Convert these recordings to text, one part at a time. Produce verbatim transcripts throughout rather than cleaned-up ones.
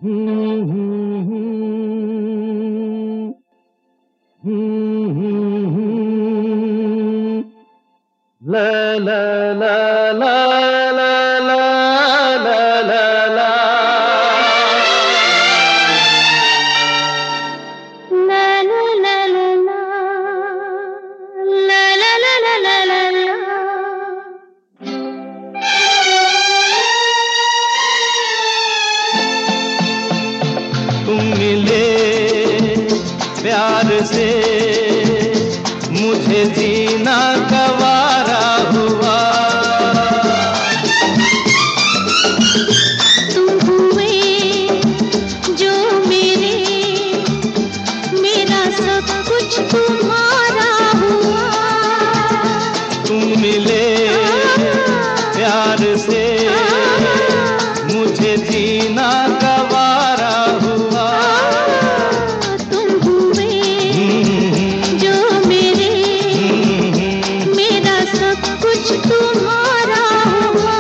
हम्म, हम्म, हम्म, हम्म, हम्म, ला ला ला ला ला ला ला ला ला। तुम मिले प्यार से मुझे जीना गवारा हुआ। तुम हुए जो मेरे, मेरा सब कुछ तुम्हारा हुआ। तुम मिले प्यार से मुझे जीना गवारा हुआ। तुम हुए जो मेरे, मेरा सब कुछ तुम्हारा हुआ।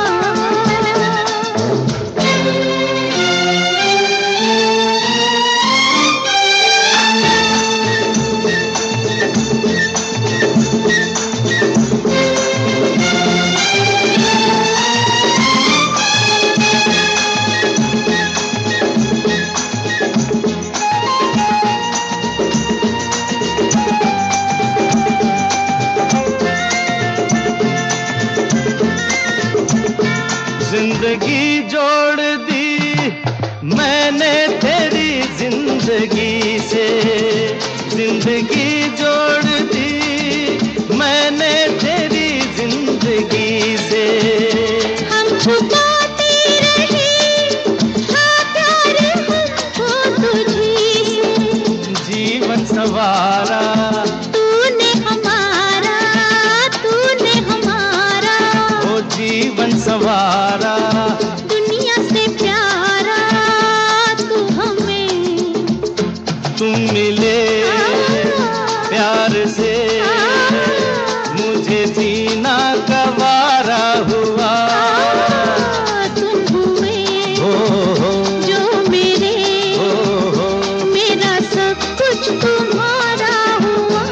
जिंदगी जोड़ दी मैंने तेरी जिंदगी से, जिंदगी जोड़ दी मैंने तेरी जिंदगी से। हम छुपाते रहे हाँ प्यार हमको तुझी से। जीवन सवारा तूने हमारा, तूने हमारा। ओ जीवन सवारा, दुनिया से प्यारा तू हमें। तुम मिले प्यार से मुझे जीना गवारा हुआ। तुम हुए हो हो जो मेरे, हो हो मेरा सब कुछ तुम्हारा हुआ।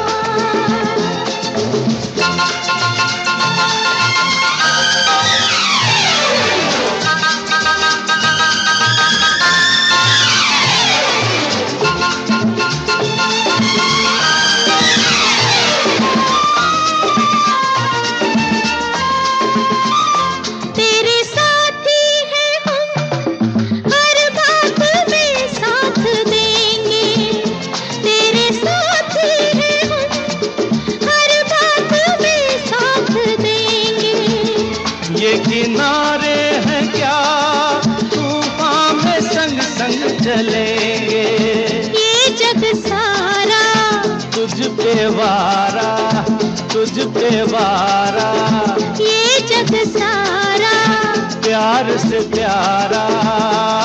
तेरे साथी हैं हम, हर बात में साथ देंगे। तेरे साथी हैं हम, हर बात में साथ देंगे। ये किनारे हैं क्या तूफान में संग संग चलेंगे। ये जग सारा तुझ पे वारा, तुझ पे वारा, ये जग सारा प्यार से प्यारा